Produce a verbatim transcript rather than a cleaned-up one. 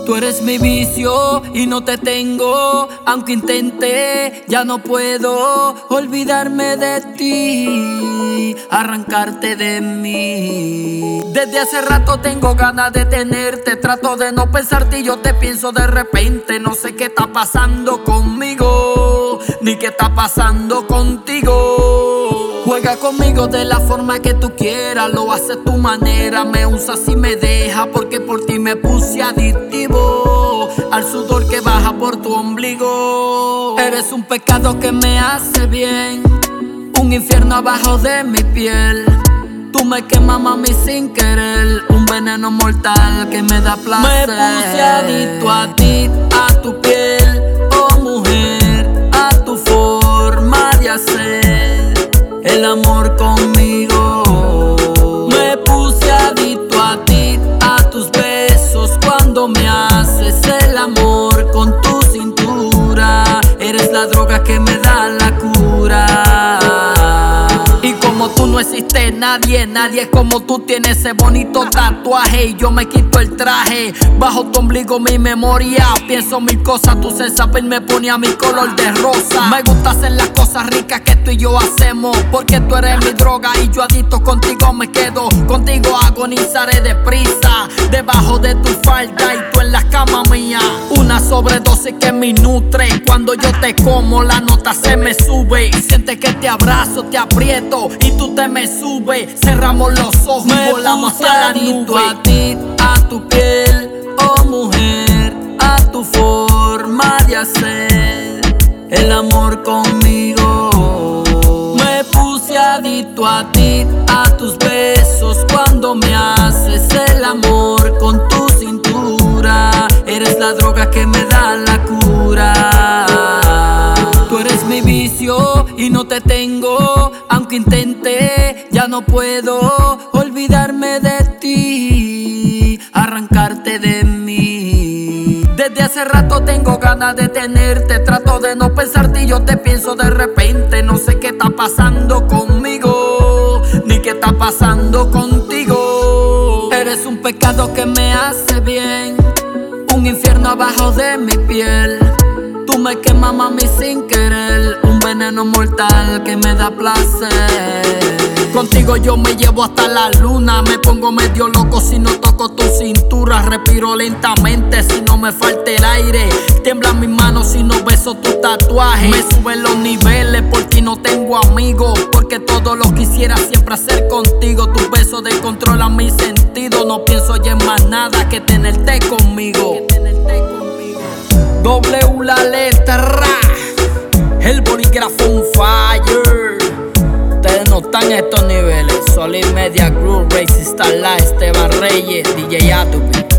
Tú eres mi vicio y no te tengo, aunque intenté, ya no puedo olvidarme de ti, arrancarte de mí. Desde hace rato tengo ganas de tenerte, trato de no pensarte y yo te pienso de repente. No sé qué está pasando conmigo, ni qué está pasando contigo. Juega conmigo de la forma que tú quieras, lo haces a tu manera, me usas y me dejas, porque por ti me puse adictivo al sudor que baja por tu ombligo. Eres un pecado que me hace bien, un infierno abajo de mi piel. Tú me quemas, mami, sin querer, un veneno mortal que me da placer. Me puse adicto a ti, a tu piel, oh mujer, a tu forma de hacer el amor conmigo. Me puse adicto a ti, a tus besos, cuando me haces el amor con tu cintura. Eres la droga que me da la cura. Y como tú no existe nadie, nadie como tú tiene ese bonito tatuaje. Y yo me quito el traje, bajo tu ombligo mi memoria, pienso mil cosas, tu sensación me pone a mi color de rosa. Me gusta hacer las cosas ricas que tú y yo hacemos, porque tú eres mi droga y yo adicto contigo me quedo. Contigo agonizaré deprisa, debajo de tu falda y tú en la cama mía. Una sobredosis que me nutre, cuando yo te como la nota se me sube. Y sientes que te abrazo, te aprieto y tú te me subes. Cerramos los ojos y volamos hasta la nube. A ti, a tu piel, oh mujer, a tu forma de hacer el amor conmigo. Me puse adicto a ti, a tus besos, cuando me haces el amor con tu cintura. Eres la droga que me da la cura. Tú eres mi vicio y no te tengo, aunque intenté, ya no puedo olvidarme de ti, arrancarte de mí. Desde hace rato tengo ganas de tenerte, trato de no pensarte y yo te pienso de repente. No sé qué está pasando conmigo, ni qué está pasando contigo. Eres un pecado que me hace bien, un infierno abajo de mi piel. Tú me quemas, mami, sin querer, un veneno mortal que me da placer. Contigo yo me llevo hasta la luna, me pongo medio loco si no toco tu cintura. Respiro lentamente si no me falta el aire, tiemblan mis manos si no beso tu tatuaje. Me suben los niveles, por ti no tengo amigos, porque todo lo quisiera siempre hacer contigo. Tus besos descontrolan mi sentido, no pienso ya en más nada que tenerte conmigo. W la letra, el bolígrafo on fire. Ustedes no están en estos niveles. Solid Media Group, Racista Live, Esteban Reyes, D J Atupi.